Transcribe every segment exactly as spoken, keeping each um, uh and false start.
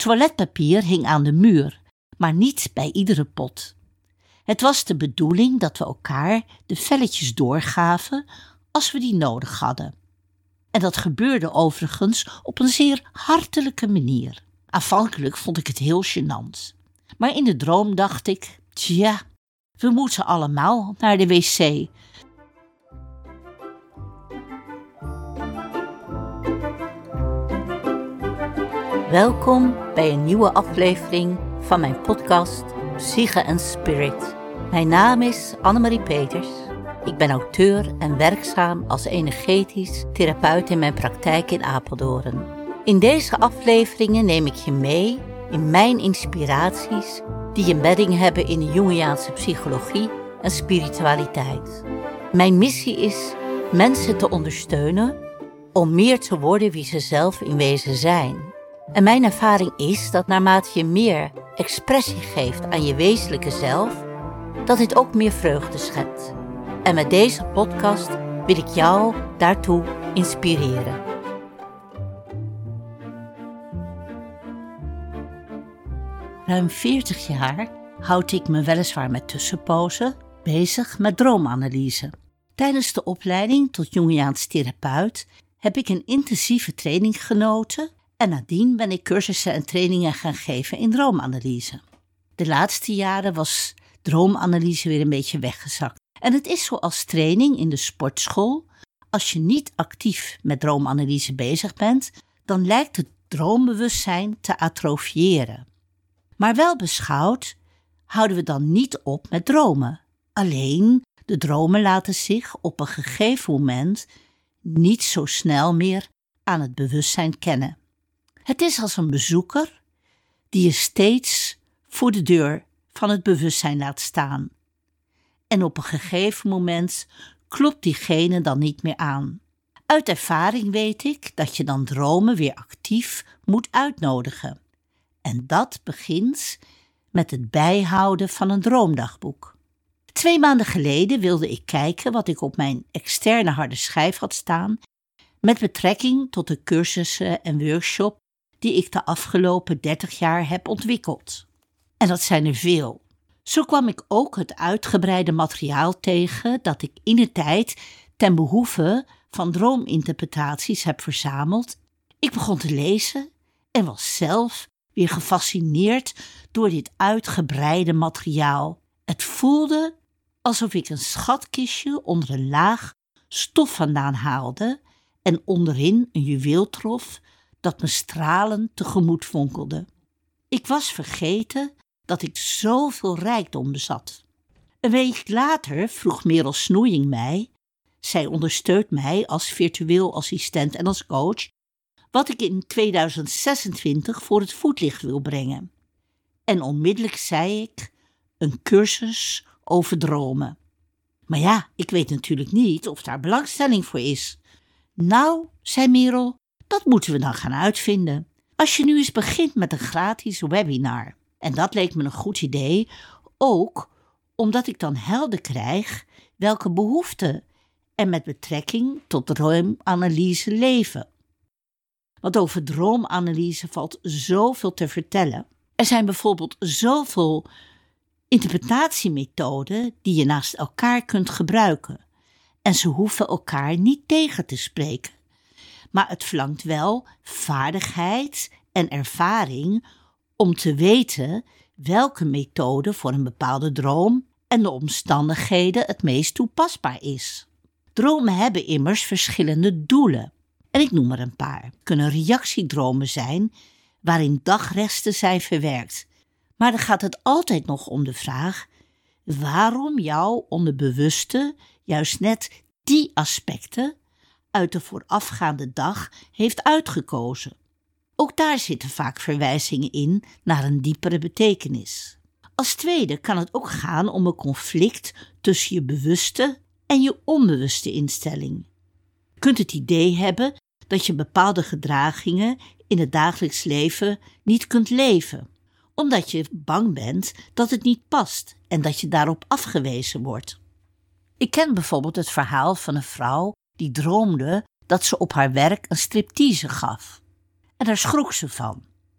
Toiletpapier hing aan de muur, maar niet bij iedere pot. Het was de bedoeling dat we elkaar de velletjes doorgaven als we die nodig hadden. En dat gebeurde overigens op een zeer hartelijke manier. Aanvankelijk vond ik het heel gênant. Maar in de droom dacht ik, tja, we moeten allemaal naar de wc. Welkom bij een nieuwe aflevering van mijn podcast Psyche en Spirit. Mijn naam is Annemarie Peters. Ik ben auteur en werkzaam als energetisch therapeut in mijn praktijk in Apeldoorn. In deze afleveringen neem ik je mee in mijn inspiraties die een bedding hebben in de Jungiaanse psychologie en spiritualiteit. Mijn missie is mensen te ondersteunen om meer te worden wie ze zelf in wezen zijn. En mijn ervaring is dat naarmate je meer expressie geeft aan je wezenlijke zelf, dat dit ook meer vreugde schept. En met deze podcast wil ik jou daartoe inspireren. Ruim veertig jaar houd ik me weliswaar met tussenpozen bezig met droomanalyse. Tijdens de opleiding tot Jungiaans therapeut heb ik een intensieve training genoten en nadien ben ik cursussen en trainingen gaan geven in droomanalyse. De laatste jaren was droomanalyse weer een beetje weggezakt. En het is zoals training in de sportschool. Als je niet actief met droomanalyse bezig bent, dan lijkt het droombewustzijn te atrofiëren. Maar wel beschouwd houden we dan niet op met dromen. Alleen de dromen laten zich op een gegeven moment niet zo snel meer aan het bewustzijn kennen. Het is als een bezoeker die je steeds voor de deur van het bewustzijn laat staan. En op een gegeven moment klopt diegene dan niet meer aan. Uit ervaring weet ik dat je dan dromen weer actief moet uitnodigen. En dat begint met het bijhouden van een droomdagboek. Twee maanden geleden wilde ik kijken wat ik op mijn externe harde schijf had staan met betrekking tot de cursussen en workshops die ik de afgelopen dertig jaar heb ontwikkeld. En dat zijn er veel. Zo kwam ik ook het uitgebreide materiaal tegen dat ik indertijd ten behoeve van droominterpretaties heb verzameld. Ik begon te lezen en was zelf weer gefascineerd door dit uitgebreide materiaal. Het voelde alsof ik een schatkistje onder een laag stof vandaan haalde en onderin een juweel trof dat me stralend tegemoet fonkelde. Ik was vergeten dat ik zoveel rijkdom bezat. Een week later vroeg Merel Snoeijing mij, zij ondersteunt mij als virtueel assistent en als coach, wat ik in tweeduizend zesentwintig voor het voetlicht wil brengen. En onmiddellijk zei ik, een cursus over dromen. Maar ja, ik weet natuurlijk niet of daar belangstelling voor is. Nou, zei Merel, dat moeten we dan gaan uitvinden. Als je nu eens begint met een gratis webinar. En dat leek me een goed idee, ook omdat ik dan helder krijg welke behoeften er met betrekking tot droomanalyse leven. Want over droomanalyse valt zoveel te vertellen. Er zijn bijvoorbeeld zoveel interpretatiemethoden die je naast elkaar kunt gebruiken. En ze hoeven elkaar niet tegen te spreken. Maar het verlangt wel vaardigheid en ervaring om te weten welke methode voor een bepaalde droom en de omstandigheden het meest toepasbaar is. Dromen hebben immers verschillende doelen. En ik noem er een paar. Het kunnen reactiedromen zijn waarin dagresten zijn verwerkt. Maar dan gaat het altijd nog om de vraag waarom jouw onderbewuste juist net die aspecten uit de voorafgaande dag heeft uitgekozen. Ook daar zitten vaak verwijzingen in naar een diepere betekenis. Als tweede kan het ook gaan om een conflict tussen je bewuste en je onbewuste instelling. Je kunt het idee hebben dat je bepaalde gedragingen in het dagelijks leven niet kunt leven, omdat je bang bent dat het niet past en dat je daarop afgewezen wordt. Ik ken bijvoorbeeld het verhaal van een vrouw die droomde dat ze op haar werk een striptease gaf. En daar schrok ze van.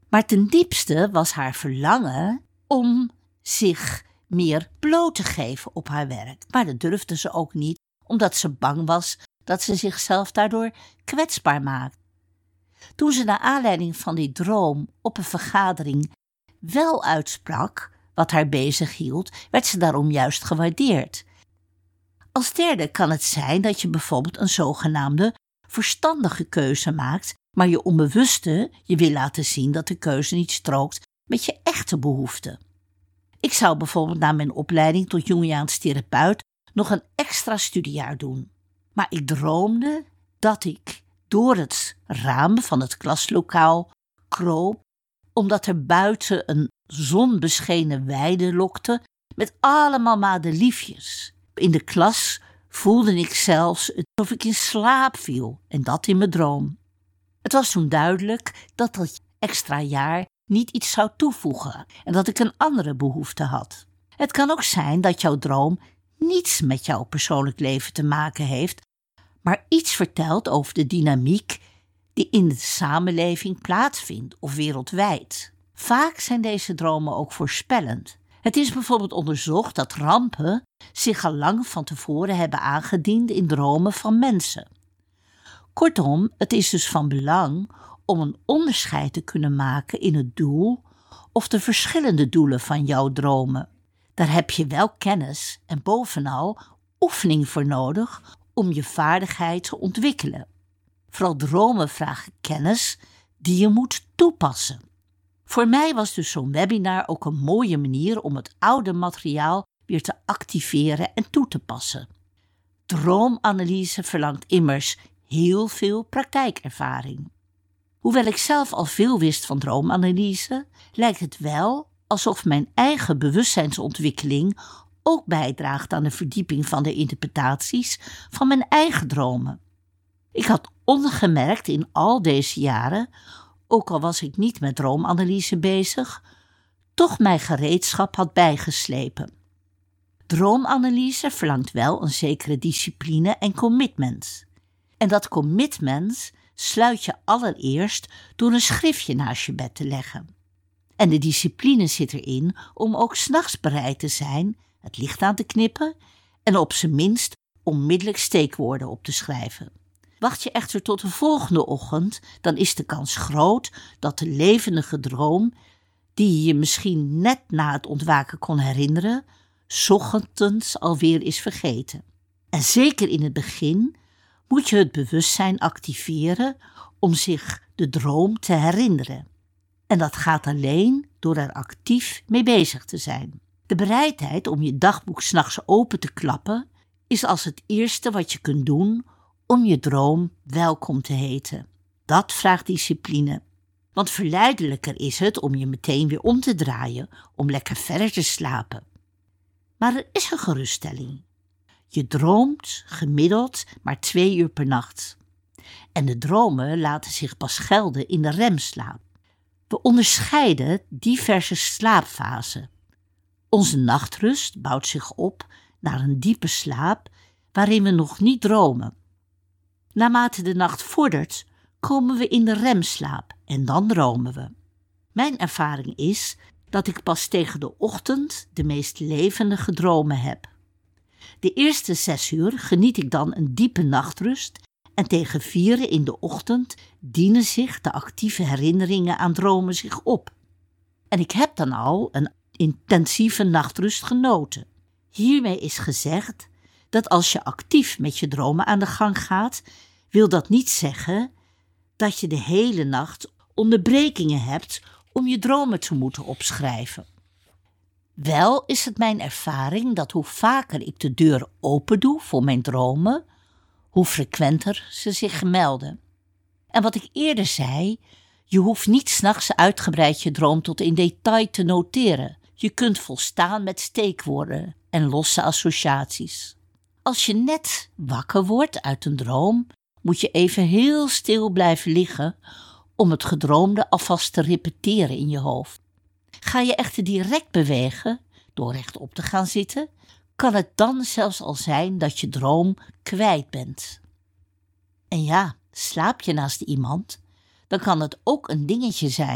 Maar ten diepste was haar verlangen om zich meer bloot te geven op haar werk. Maar dat durfde ze ook niet, omdat ze bang was dat ze zichzelf daardoor kwetsbaar maakte. Toen ze naar aanleiding van die droom op een vergadering wel uitsprak wat haar bezig hield, werd ze daarom juist gewaardeerd. Als derde kan het zijn dat je bijvoorbeeld een zogenaamde verstandige keuze maakt, maar je onbewuste je wil laten zien dat de keuze niet strookt met je echte behoeften. Ik zou bijvoorbeeld na mijn opleiding tot Jungiaans therapeut nog een extra studiejaar doen. Maar ik droomde dat ik door het raam van het klaslokaal kroop, omdat er buiten een zonbeschenen weide lokte met allemaal madeliefjes. In de klas voelde ik zelfs alsof ik in slaap viel, en dat in mijn droom. Het was toen duidelijk dat dat extra jaar niet iets zou toevoegen en dat ik een andere behoefte had. Het kan ook zijn dat jouw droom niets met jouw persoonlijk leven te maken heeft, maar iets vertelt over de dynamiek die in de samenleving plaatsvindt of wereldwijd. Vaak zijn deze dromen ook voorspellend. Het is bijvoorbeeld onderzocht dat rampen zich al lang van tevoren hebben aangediend in dromen van mensen. Kortom, het is dus van belang om een onderscheid te kunnen maken in het doel of de verschillende doelen van jouw dromen. Daar heb je wel kennis en bovenal oefening voor nodig om je vaardigheid te ontwikkelen. Vooral dromen vragen kennis die je moet toepassen. Voor mij was dus zo'n webinar ook een mooie manier om het oude materiaal weer te activeren en toe te passen. Droomanalyse verlangt immers heel veel praktijkervaring. Hoewel ik zelf al veel wist van droomanalyse, lijkt het wel alsof mijn eigen bewustzijnsontwikkeling ook bijdraagt aan de verdieping van de interpretaties van mijn eigen dromen. Ik had ongemerkt in al deze jaren, ook al was ik niet met droomanalyse bezig, toch mijn gereedschap had bijgeslepen. Droomanalyse verlangt wel een zekere discipline en commitment. En dat commitment sluit je allereerst door een schriftje naast je bed te leggen. En de discipline zit erin om ook 's nachts bereid te zijn het licht aan te knippen en op zijn minst onmiddellijk steekwoorden op te schrijven. Wacht je echter tot de volgende ochtend, dan is de kans groot dat de levendige droom, die je je misschien net na het ontwaken kon herinneren, 's ochtends alweer is vergeten. En zeker in het begin moet je het bewustzijn activeren om zich de droom te herinneren. En dat gaat alleen door er actief mee bezig te zijn. De bereidheid om je dagboek 's nachts open te klappen is als het eerste wat je kunt doen om je droom welkom te heten. Dat vraagt discipline. Want verleidelijker is het om je meteen weer om te draaien, om lekker verder te slapen. Maar er is een geruststelling. Je droomt gemiddeld maar twee uur per nacht. En de dromen laten zich pas gelden in de remslaap. We onderscheiden diverse slaapfasen. Onze nachtrust bouwt zich op naar een diepe slaap waarin we nog niet dromen. Naarmate de nacht vordert, komen we in de remslaap en dan dromen we. Mijn ervaring is dat ik pas tegen de ochtend de meest levendige dromen heb. De eerste zes uur geniet ik dan een diepe nachtrust en tegen vieren in de ochtend dienen zich de actieve herinneringen aan dromen zich op. En ik heb dan al een intensieve nachtrust genoten. Hiermee is gezegd dat als je actief met je dromen aan de gang gaat, wil dat niet zeggen dat je de hele nacht onderbrekingen hebt om je dromen te moeten opschrijven. Wel is het mijn ervaring dat hoe vaker ik de deur open doe voor mijn dromen, hoe frequenter ze zich melden. En wat ik eerder zei, je hoeft niet 's nachts uitgebreid je droom tot in detail te noteren. Je kunt volstaan met steekwoorden en losse associaties. Als je net wakker wordt uit een droom, moet je even heel stil blijven liggen om het gedroomde alvast te repeteren in je hoofd. Ga je echter direct bewegen, door rechtop te gaan zitten, kan het dan zelfs al zijn dat je droom kwijt bent. En ja, slaap je naast iemand, dan kan het ook een dingetje zijn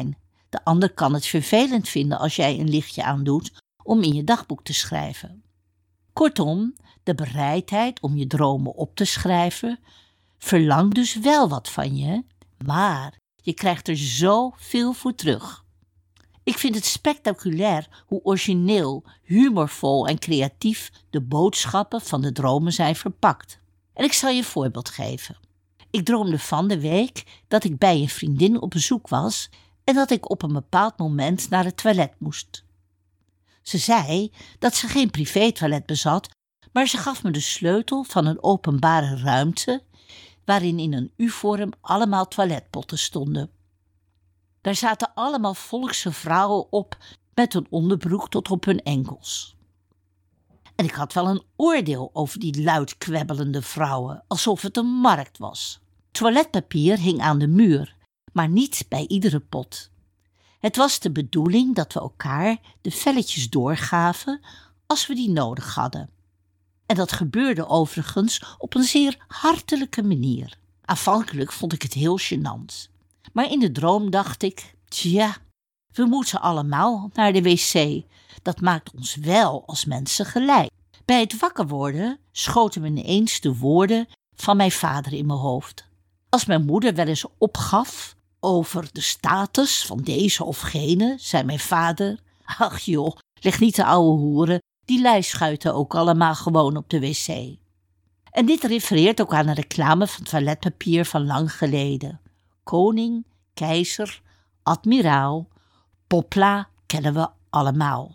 De ander kan het vervelend vinden als jij een lichtje aandoet om in je dagboek te schrijven. Kortom, de bereidheid om je dromen op te schrijven verlangt dus wel wat van je, maar je krijgt er zoveel voor terug. Ik vind het spectaculair hoe origineel, humorvol en creatief de boodschappen van de dromen zijn verpakt. En ik zal je een voorbeeld geven. Ik droomde van de week dat ik bij een vriendin op bezoek was en dat ik op een bepaald moment naar het toilet moest. Ze zei dat ze geen privétoilet bezat, maar ze gaf me de sleutel van een openbare ruimte waarin in een U-vorm allemaal toiletpotten stonden. Daar zaten allemaal volkse vrouwen op met een onderbroek tot op hun enkels. En ik had wel een oordeel over die luid kwebbelende vrouwen, alsof het een markt was. Toiletpapier hing aan de muur, maar niet bij iedere pot. Het was de bedoeling dat we elkaar de velletjes doorgaven als we die nodig hadden. En dat gebeurde overigens op een zeer hartelijke manier. Aanvankelijk vond ik het heel gênant. Maar in de droom dacht ik, tja, we moeten allemaal naar de wc. Dat maakt ons wel als mensen gelijk. Bij het wakker worden schoten me ineens de woorden van mijn vader in mijn hoofd. Als mijn moeder wel eens opgaf over de status van deze of gene, zei mijn vader, ach joh, leg niet de ouwe hoeren, die lui schuiten ook allemaal gewoon op de wc. En dit refereert ook aan een reclame van toiletpapier van lang geleden. Koning, keizer, admiraal, popla kennen we allemaal.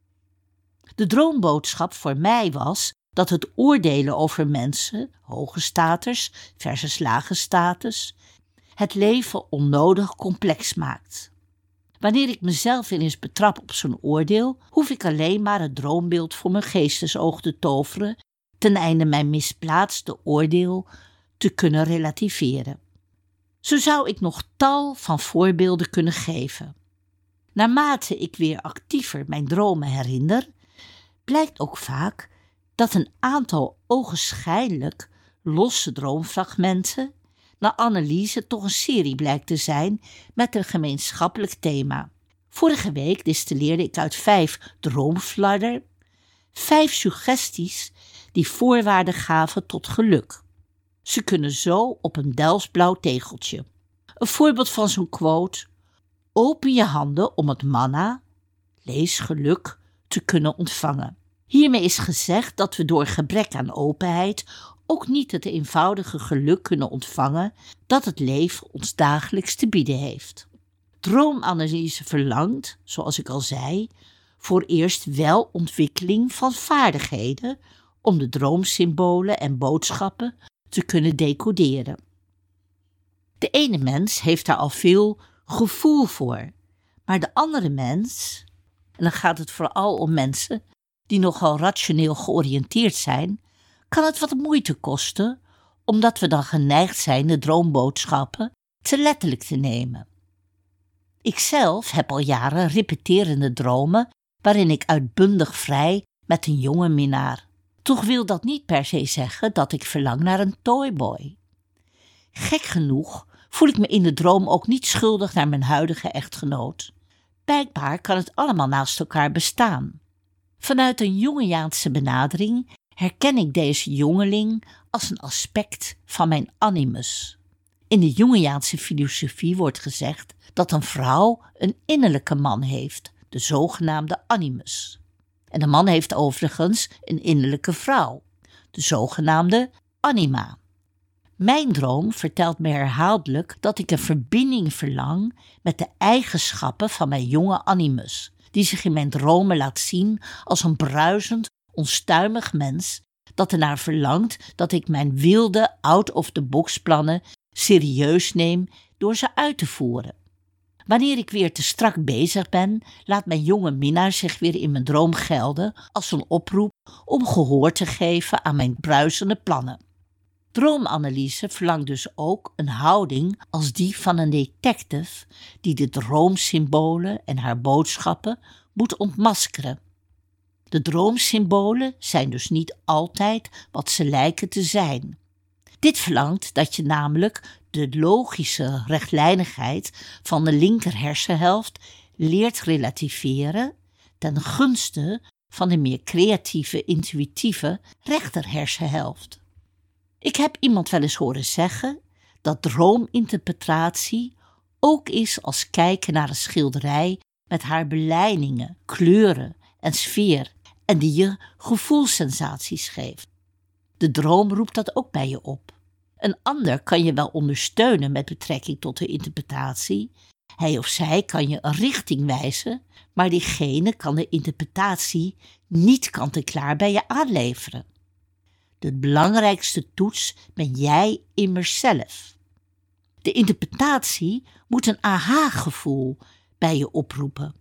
De droomboodschap voor mij was dat het oordelen over mensen, hoge status versus lage status, het leven onnodig complex maakt. Wanneer ik mezelf weer eens betrap op zo'n oordeel, hoef ik alleen maar het droombeeld voor mijn geestesoog te toveren, ten einde mijn misplaatste oordeel te kunnen relativeren. Zo zou ik nog tal van voorbeelden kunnen geven. Naarmate ik weer actiever mijn dromen herinner, blijkt ook vaak dat een aantal ogenschijnlijk losse droomfragmenten na analyse toch een serie blijkt te zijn met een gemeenschappelijk thema. Vorige week distilleerde ik uit vijf droomfladder, vijf suggesties die voorwaarden gaven tot geluk. Ze kunnen zo op een Delftsblauw tegeltje. Een voorbeeld van zo'n quote: open je handen om het manna, lees geluk, te kunnen ontvangen. Hiermee is gezegd dat we door gebrek aan openheid ook niet het eenvoudige geluk kunnen ontvangen dat het leven ons dagelijks te bieden heeft. Droomanalyse verlangt, zoals ik al zei, voor eerst wel ontwikkeling van vaardigheden om de droomsymbolen en boodschappen te kunnen decoderen. De ene mens heeft daar al veel gevoel voor, maar de andere mens, en dan gaat het vooral om mensen die nogal rationeel georiënteerd zijn, kan het wat moeite kosten, omdat we dan geneigd zijn de droomboodschappen te letterlijk te nemen. Ikzelf heb al jaren repeterende dromen waarin ik uitbundig vrij met een jonge minnaar. Toch wil dat niet per se zeggen dat ik verlang naar een toyboy. Gek genoeg voel ik me in de droom ook niet schuldig naar mijn huidige echtgenoot. Blijkbaar kan het allemaal naast elkaar bestaan. Vanuit een Jungiaanse benadering herken ik deze jongeling als een aspect van mijn animus. In de Jungiaanse filosofie wordt gezegd dat een vrouw een innerlijke man heeft, de zogenaamde animus. En de man heeft overigens een innerlijke vrouw, de zogenaamde anima. Mijn droom vertelt me herhaaldelijk dat ik een verbinding verlang met de eigenschappen van mijn jonge animus, die zich in mijn dromen laat zien als een bruisend, onstuimig mens dat ernaar verlangt dat ik mijn wilde, out-of-the-box plannen serieus neem door ze uit te voeren. Wanneer ik weer te strak bezig ben, laat mijn jonge minnaar zich weer in mijn droom gelden als een oproep om gehoor te geven aan mijn bruisende plannen. Droomanalyse verlangt dus ook een houding als die van een detective die de droomsymbolen en haar boodschappen moet ontmaskeren. De droomsymbolen zijn dus niet altijd wat ze lijken te zijn. Dit verlangt dat je namelijk de logische rechtlijnigheid van de linker hersenhelft leert relativeren ten gunste van de meer creatieve, intuïtieve rechter hersenhelft. Ik heb iemand wel eens horen zeggen dat droominterpretatie ook is als kijken naar een schilderij met haar belijningen, kleuren en sfeer en die je gevoelssensaties geeft. De droom roept dat ook bij je op. Een ander kan je wel ondersteunen met betrekking tot de interpretatie. Hij of zij kan je een richting wijzen, maar diegene kan de interpretatie niet kant-en-klaar bij je aanleveren. De belangrijkste toets ben jij immers zelf. De interpretatie moet een aha-gevoel bij je oproepen.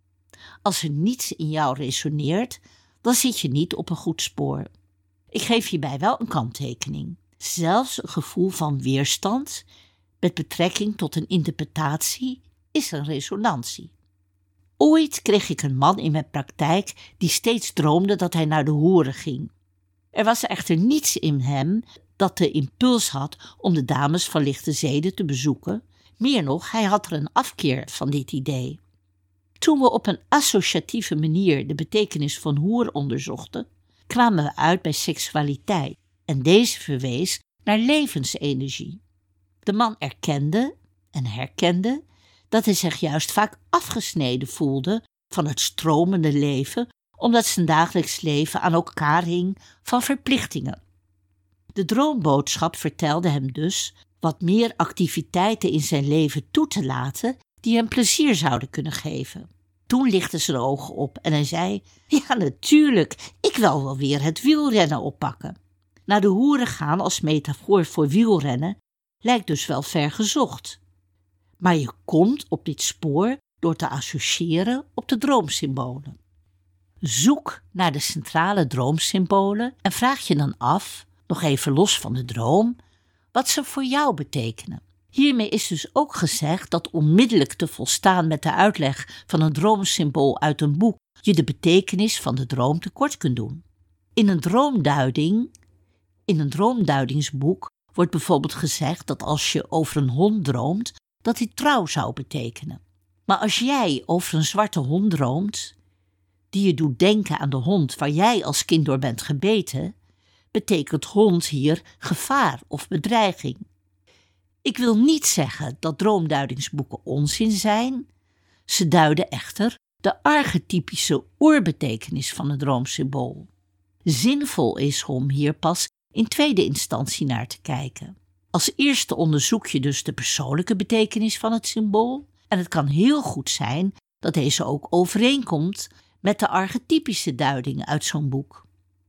Als er niets in jou resoneert, dan zit je niet op een goed spoor. Ik geef hierbij wel een kanttekening. Zelfs een gevoel van weerstand met betrekking tot een interpretatie is een resonantie. Ooit kreeg ik een man in mijn praktijk die steeds droomde dat hij naar de hoeren ging. Er was echter niets in hem dat de impuls had om de dames van lichte zeden te bezoeken. Meer nog, hij had er een afkeer van dit idee. Toen we op een associatieve manier de betekenis van hoer onderzochten, kwamen we uit bij seksualiteit en deze verwees naar levensenergie. De man erkende en herkende dat hij zich juist vaak afgesneden voelde van het stromende leven, omdat zijn dagelijks leven aan elkaar hing van verplichtingen. De droomboodschap vertelde hem dus wat meer activiteiten in zijn leven toe te laten die hem plezier zouden kunnen geven. Toen lichtten zijn ogen op en hij zei: ja, natuurlijk, ik wil wel weer het wielrennen oppakken. Naar de hoeren gaan als metafoor voor wielrennen lijkt dus wel ver gezocht. Maar je komt op dit spoor door te associëren op de droomsymbolen. Zoek naar de centrale droomsymbolen en vraag je dan af, nog even los van de droom, wat ze voor jou betekenen. Hiermee is dus ook gezegd dat onmiddellijk te volstaan met de uitleg van een droomsymbool uit een boek je de betekenis van de droom tekort kunt doen. In een droomduiding, in een droomduidingsboek wordt bijvoorbeeld gezegd dat als je over een hond droomt, dat die trouw zou betekenen. Maar als jij over een zwarte hond droomt, die je doet denken aan de hond waar jij als kind door bent gebeten, betekent hond hier gevaar of bedreiging. Ik wil niet zeggen dat droomduidingsboeken onzin zijn. Ze duiden echter de archetypische oerbetekenis van het droomsymbool. Zinvol is om hier pas in tweede instantie naar te kijken. Als eerste onderzoek je dus de persoonlijke betekenis van het symbool en het kan heel goed zijn dat deze ook overeenkomt met de archetypische duidingen uit zo'n boek.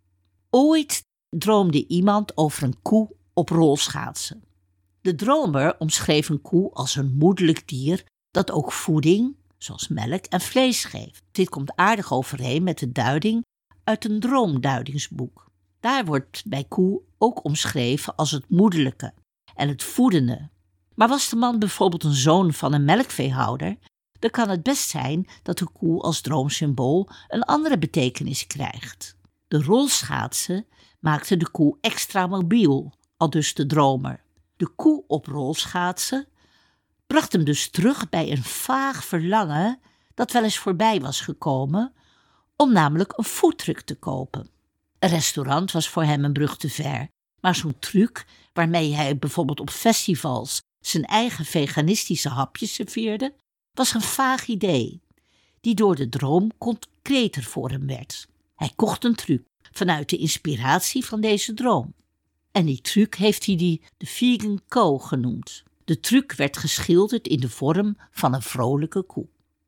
Ooit droomde iemand over een koe op rolschaatsen. De dromer omschreef een koe als een moederlijk dier dat ook voeding, zoals melk en vlees geeft. Dit komt aardig overeen met de duiding uit een droomduidingsboek. Daar wordt bij koe ook omschreven als het moederlijke en het voedende. Maar was de man bijvoorbeeld een zoon van een melkveehouder, dan kan het best zijn dat de koe als droomsymbool een andere betekenis krijgt. De rolschaatsen maakte de koe extra mobiel, aldus de dromer. De koe op rolschaatsen bracht hem dus terug bij een vaag verlangen dat wel eens voorbij was gekomen, om namelijk een foodtruck te kopen. Een restaurant was voor hem een brug te ver, maar zo'n truc waarmee hij bijvoorbeeld op festivals zijn eigen veganistische hapjes serveerde, was een vaag idee, die door de droom concreter voor hem werd. Hij kocht een truc vanuit de inspiratie van deze droom. En die truc heeft hij die de Vegan Co genoemd. De truc werd geschilderd in de vorm van een vrolijke koe.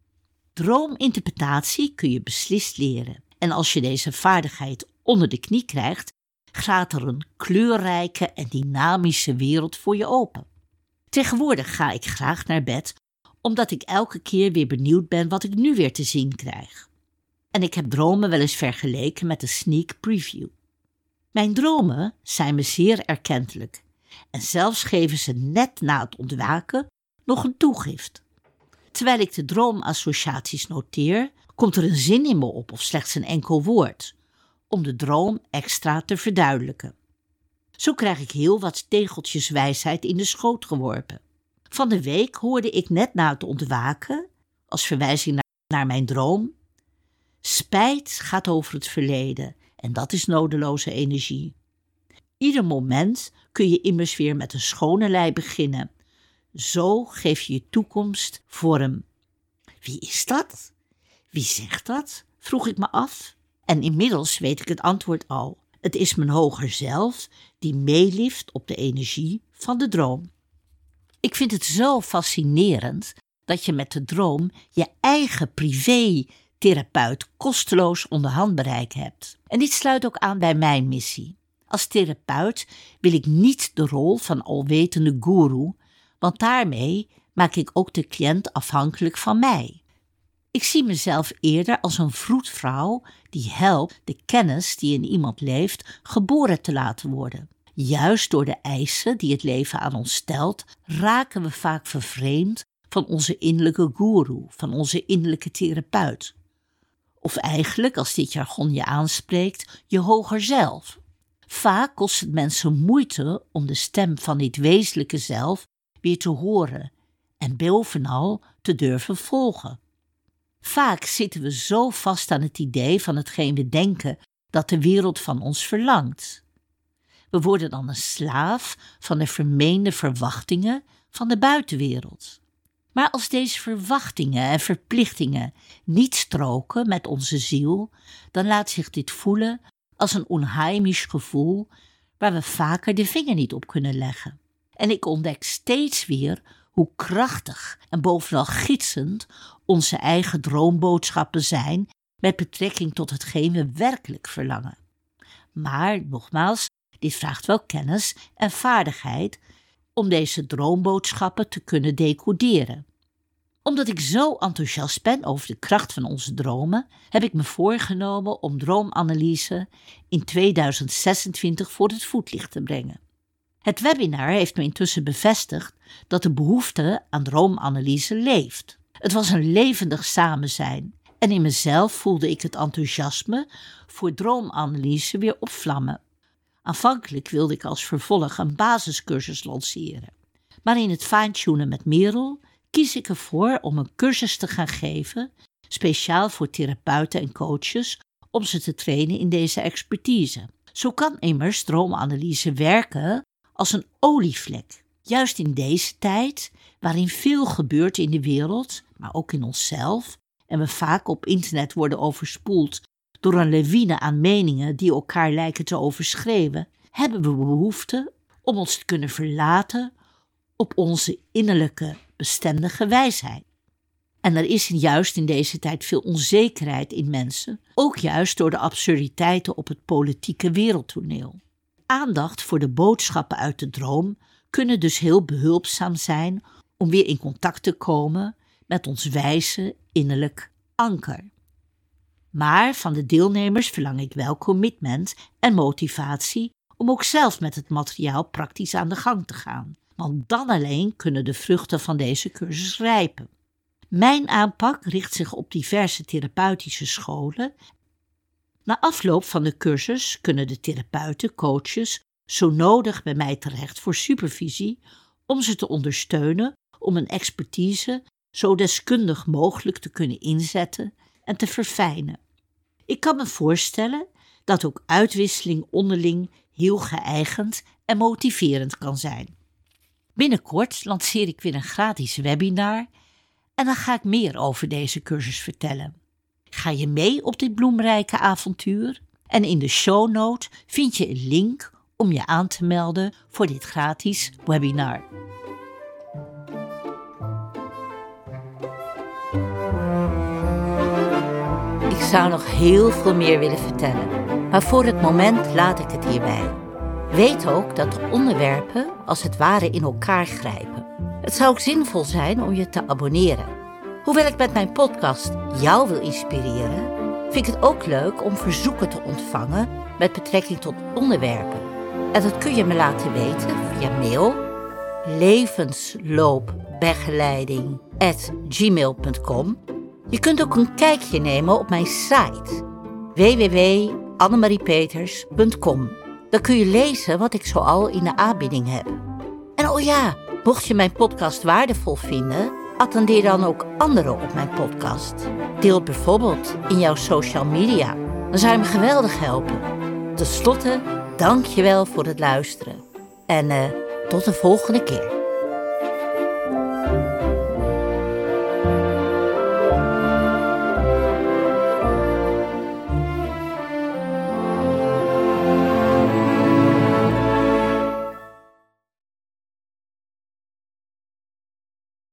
Droominterpretatie kun je beslist leren. En als je deze vaardigheid onder de knie krijgt, gaat er een kleurrijke en dynamische wereld voor je open. Tegenwoordig ga ik graag naar bed, omdat ik elke keer weer benieuwd ben wat ik nu weer te zien krijg. En ik heb dromen wel eens vergeleken met een sneak preview. Mijn dromen zijn me zeer erkentelijk en zelfs geven ze net na het ontwaken nog een toegift. Terwijl ik de droomassociaties noteer, komt er een zin in me op of slechts een enkel woord, om de droom extra te verduidelijken. Zo krijg ik heel wat tegeltjes wijsheid in de schoot geworpen. Van de week hoorde ik net na het ontwaken, als verwijzing naar, naar mijn droom: spijt gaat over het verleden en dat is nodeloze energie. Ieder moment kun je immers weer met een schone lei beginnen. Zo geef je je toekomst vorm. Wie is dat? Wie zegt dat? Vroeg ik me af. En inmiddels weet ik het antwoord al. Het is mijn hoger zelf die meelift op de energie van de droom. Ik vind het zo fascinerend dat je met de droom je eigen privé-therapeut kosteloos onder handbereik hebt. En dit sluit ook aan bij mijn missie. Als therapeut wil ik niet de rol van alwetende goeroe, want daarmee maak ik ook de cliënt afhankelijk van mij. Ik zie mezelf eerder als een vroedvrouw die helpt de kennis die in iemand leeft geboren te laten worden. Juist door de eisen die het leven aan ons stelt, raken we vaak vervreemd van onze innerlijke goeroe, van onze innerlijke therapeut. Of eigenlijk, als dit jargon je aanspreekt, je hoger zelf. Vaak kost het mensen moeite om de stem van dit wezenlijke zelf weer te horen en bovenal te durven volgen. Vaak zitten we zo vast aan het idee van hetgeen we denken dat de wereld van ons verlangt. We worden dan een slaaf van de vermeende verwachtingen van de buitenwereld. Maar als deze verwachtingen en verplichtingen niet stroken met onze ziel, dan laat zich dit voelen als een onheimisch gevoel waar we vaker de vinger niet op kunnen leggen. En ik ontdek steeds weer hoe krachtig en bovenal gidsend onze eigen droomboodschappen zijn met betrekking tot hetgeen we werkelijk verlangen. Maar, nogmaals, dit vraagt wel kennis en vaardigheid om deze droomboodschappen te kunnen decoderen. Omdat ik zo enthousiast ben over de kracht van onze dromen, heb ik me voorgenomen om droomanalyse in tweeduizend zesentwintig voor het voetlicht te brengen. Het webinar heeft me intussen bevestigd dat de behoefte aan droomanalyse leeft. Het was een levendig samenzijn en in mezelf voelde ik het enthousiasme voor droomanalyse weer opvlammen. Aanvankelijk wilde ik als vervolg een basiscursus lanceren. Maar in het fine-tunen met Merel kies ik ervoor om een cursus te gaan geven, speciaal voor therapeuten en coaches, om ze te trainen in deze expertise. Zo kan immers droomanalyse werken als een olievlek. Juist in deze tijd, waarin veel gebeurt in de wereld, maar ook in onszelf, en we vaak op internet worden overspoeld door een lawine aan meningen die elkaar lijken te overschreeuwen, hebben we behoefte om ons te kunnen verlaten op onze innerlijke bestendige wijsheid. En er is juist in deze tijd veel onzekerheid in mensen, ook juist door de absurditeiten op het politieke wereldtoneel. Aandacht voor de boodschappen uit de droom kunnen dus heel behulpzaam zijn om weer in contact te komen met ons wijze innerlijk anker. Maar van de deelnemers verlang ik wel commitment en motivatie om ook zelf met het materiaal praktisch aan de gang te gaan. Want dan alleen kunnen de vruchten van deze cursus rijpen. Mijn aanpak richt zich op diverse therapeutische scholen. Na afloop van de cursus kunnen de therapeuten, coaches, zo nodig bij mij terecht voor supervisie om ze te ondersteunen om een expertise zo deskundig mogelijk te kunnen inzetten en te verfijnen. Ik kan me voorstellen dat ook uitwisseling onderling heel geëigend en motiverend kan zijn. Binnenkort lanceer ik weer een gratis webinar en dan ga ik meer over deze cursus vertellen. Ga je mee op dit bloemrijke avontuur? En in de shownote vind je een link om je aan te melden voor dit gratis webinar. Ik zou nog heel veel meer willen vertellen, maar voor het moment laat ik het hierbij. Weet ook dat de onderwerpen als het ware in elkaar grijpen. Het zou ook zinvol zijn om je te abonneren. Hoewel ik met mijn podcast jou wil inspireren, vind ik het ook leuk om verzoeken te ontvangen met betrekking tot onderwerpen. En dat kun je me laten weten via mail levensloopbegeleiding at gmail punt com. Je kunt ook een kijkje nemen op mijn site w w w punt annemariepeters punt com. Dan kun je lezen wat ik zoal in de aanbieding heb. En oh ja, mocht je mijn podcast waardevol vinden, attendeer dan ook anderen op mijn podcast. Deel het bijvoorbeeld in jouw social media. Dan zou je me geweldig helpen. Ten slotte, dank je wel voor het luisteren. En uh, tot de volgende keer.